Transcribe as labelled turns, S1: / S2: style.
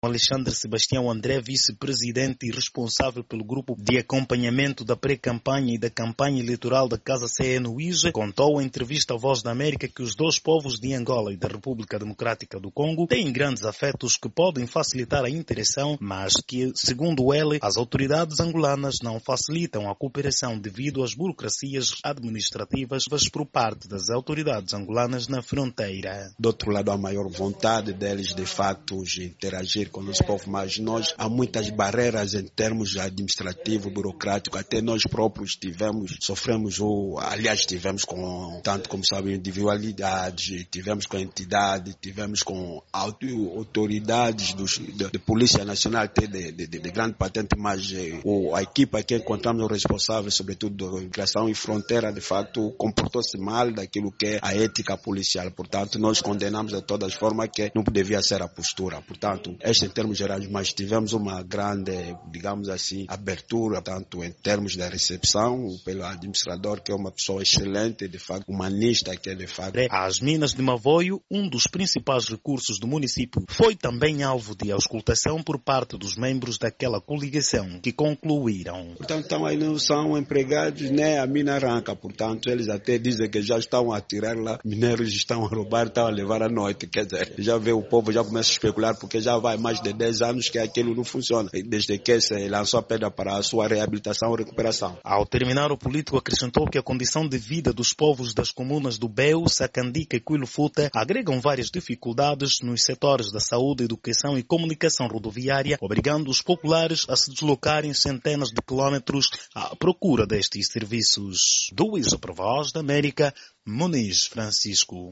S1: Alexandre Sebastião André, vice-presidente e responsável pelo grupo de acompanhamento da pré-campanha e da campanha eleitoral da Casa CNUIG, contou em entrevista à Voz da América que os dois povos de Angola e da República Democrática do Congo têm grandes afetos que podem facilitar a interação, mas que, segundo ele, as autoridades angolanas não facilitam a cooperação devido às burocracias administrativas por parte das autoridades angolanas na fronteira.
S2: Do outro lado, a maior vontade deles, de fato, de interagir com o nosso povo, mas nós, há muitas barreiras em termos administrativo, burocrático, até nós próprios sofremos com, tanto como sabem, individualidades, tivemos com a entidade, tivemos com autoridades de Polícia Nacional, até de grande patente, mas a equipa que encontramos, o responsável, sobretudo da imigração e fronteira, de facto, comportou-se mal daquilo que é a ética policial. Portanto, nós condenamos de todas as formas que não devia ser a postura. Portanto, em termos gerais, mas tivemos uma grande, digamos assim, abertura, tanto em termos da recepção, pelo administrador, que é uma pessoa excelente, de facto, humanista, que é de facto.
S1: As minas de Mavoio, um dos principais recursos do município, foi também alvo de auscultação por parte dos membros daquela coligação, que concluíram.
S2: Portanto, então, aí não são empregados, nem a mina arranca. Portanto, eles até dizem que já estão a tirar lá, mineiros estão a roubar, estão a levar à noite. Quer dizer, já vê o povo, já começa a especular, porque já vai mais de 10 anos que aquilo não funciona, desde que se lançou a pedra para a sua reabilitação e recuperação.
S1: Ao terminar, o político acrescentou que a condição de vida dos povos das comunas do Beu, Sacandica e Cuilufuta agregam várias dificuldades nos setores da saúde, educação e comunicação rodoviária, obrigando os populares a se deslocarem centenas de quilómetros à procura destes serviços. Do Voz da América, Muniz Francisco.